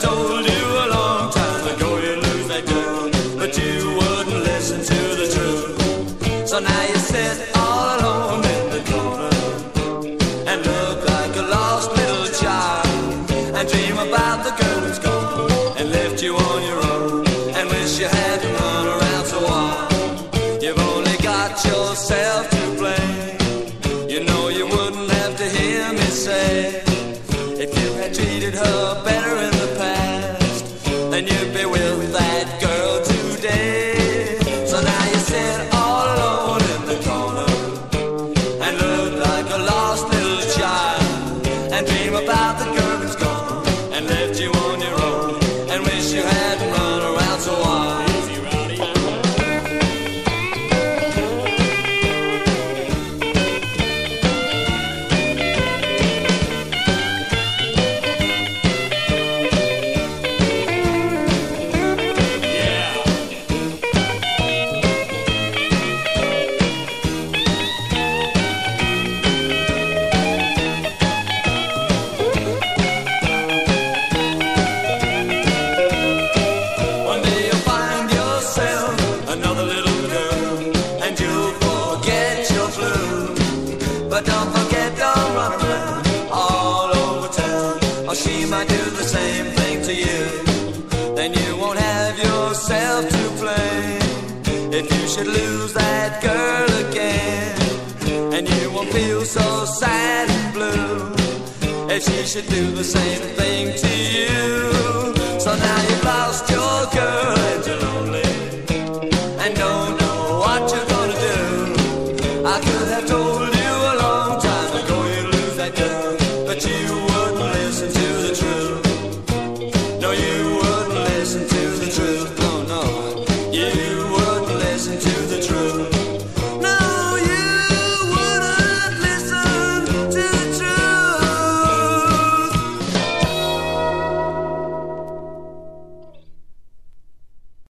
told you a long time ago you lose that girl, but you wouldn't listen to the truth. So now you sit all alone in the corner and look like a lost little child, and dream about the girl who's gone and left you on your own, and wish you hadn't run around so wild. You've only got yourself to blame. You know you wouldn't have to hear me say, if you had treated her better in the past, then you'd be with that girl today. So now you sit all alone in the corner and look like a lost little child, and dream about the girl who's gone and left you on your own, and wish you hadn't run around so wild. But don't forget, don't run around all over town, or she might do the same thing to you. Then you won't have yourself to blame if you should lose that girl again, and you won't feel so sad and blue if she should do the same thing to you. So now you've lost your girl and you're lonely and don't know what you're gonna do. I could have told